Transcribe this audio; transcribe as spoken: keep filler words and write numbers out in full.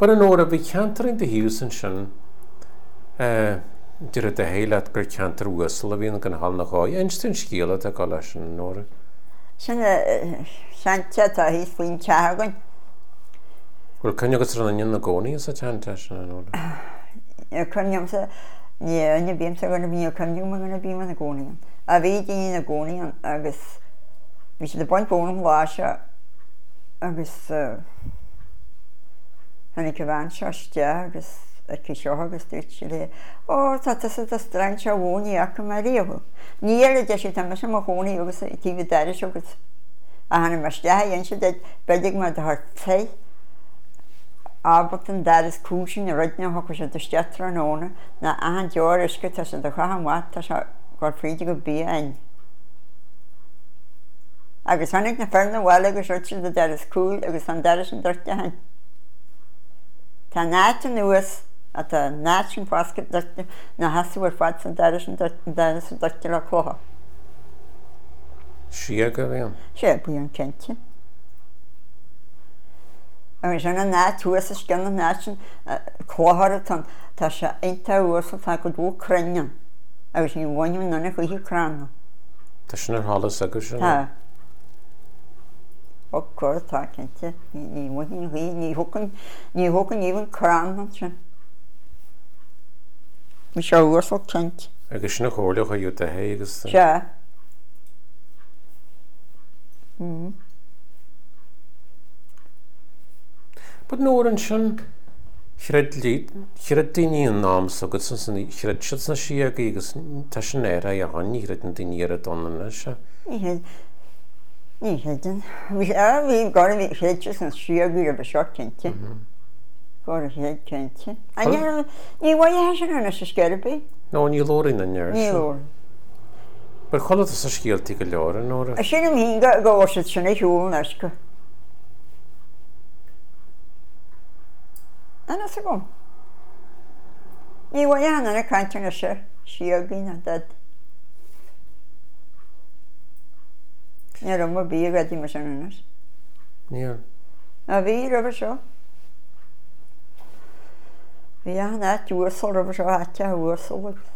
But an óra bhí ceantar in de hiúsan sin Dir a héile gur ceantar uasal a bhíon gan hall nach gáid. Einstein scíala a gála sin an óra. Sin seante a hís faoin teagain. Bhfuil cynne agus rannain na gcónaí sa teanta sin an óra? Cynneam sa ní na bíam sa gana bhí cynneam a gana bíam na gcónaí. A bhí daoine na gcónaí agus bhí sé de baint bónam láise agus hanig go bhain seiste agus a ciseo agus dúirt sé le ó tá tá a strain se bhónaí acha mar riamh. Níl de sé tam sem a gcónaí agus tíh deire agus a hanna mar stethe dhéon sé beidir mar de th té ábhat an deiris cúsin a ruidne thucha sé do stetra an óna na ahan deir isce tá sé do chahamhaid tá se gur fríide go bí ain. Agus tháinig na fearna bhile agus ruid sé do deiris cúil agus an deiris an dúirte hain. Tá náit an nuas a tá náit sin páscat dúirte na hasúar fad san deiris an deiris an dúirte le chlótha. Sí go bhíon? Sé buí an cente. Agus sin an náit thuas is gan an náit sin chlóthara tá sé einta uasal tá go dú cruinnean agus ní bhainnim nuna chuí cránna. Tá sin ar hálas agus sin? Tá. Ó cóir tá cente ní bhainnim chuí ní thucan ní thucan íhann cránna sin. Mi se uasal cente. Agus sin na chóirleach a dúta hé agus... Se. But nóir an sin chreid líd, chreid daoine an nám agus chreid siad na si agus tá sin éire a hain chreid an daoine ar a donna se. Ní héad. Ní héadan. Bhí gáir bhí chreid an siagaí a bh seo cente. Gáir chéad cente. Ní bhaid sin anna sa sceirbe? No, ní lórin na neir. Ní lór. But chola sa scialtí go leir an óra? A sin am hí go bhisiid sinna hiúil leisce. Anna sa gom. Ní bhaid anna caiinte na se siagaí na dad. Ní rom mar bí a gaidí mar sin annas. Níl. A bhí roimh seo. Bhí anna dúasal roimh seo áte a bhuasal agus.